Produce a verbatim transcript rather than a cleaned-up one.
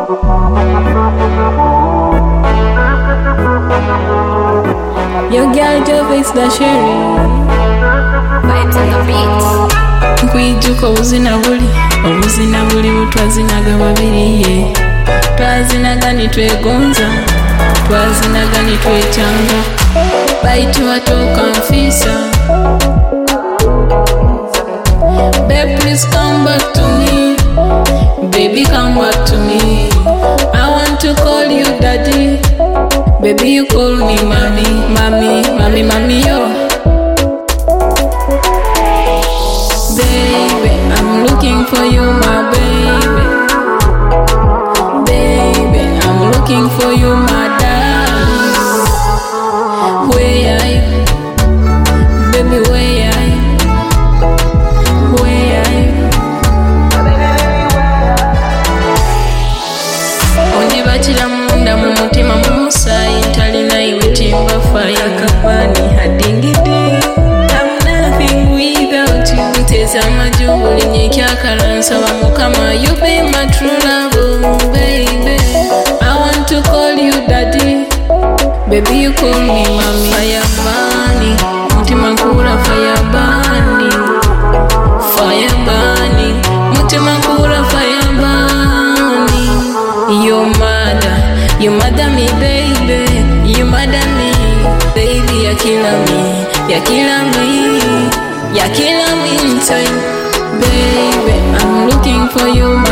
Your girl just is the sherry. Vibes on the beat. Nkwijuka obuzina buli, obuzina buli butwazinaga babiri ye. Twazinaga nitwegonza, twazinaga nitwetyanga. Baitu watoka mfisa. Babe, please come back to me. Baby, come back to me. I want to call you daddy. Baby, you call me mommy, mommy, mommy, mommy, yo. Baby, I'm looking for you, my baby. Baby, I'm looking for you, my darling. Where are you? Baby, where are you? Where are you? Onjibachira munda mu mutima mu musayi talina iwetimba fire kapani hadingidi. I'm nothing without you. Teza majubuli nyekyakala nsaba mukama. You be my true love, baby. I want to call you daddy. Baby, you call me mommy. Fire burning, mutima nkura fire burning. Fire burning, mutima nkura fire burning. Your mother, you mother me baby. You mother me baby. You kill me, you kill me, you kill me inside. Baby, I'm looking for you.